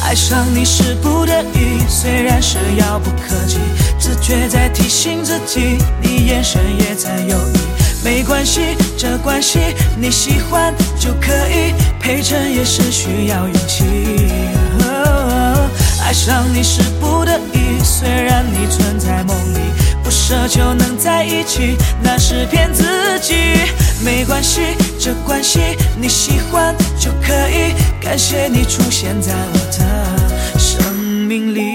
爱上你是不得已，虽然是遥不可及，直觉在提醒自己，你眼神也在犹豫。没关系，这关系你喜欢就可以，陪衬也是需要勇气。爱上你是不得已，虽然你存在梦里，不奢求能在一起，那是骗自己。没关系，这关系你喜欢就可以，感谢你出现在我的生命里。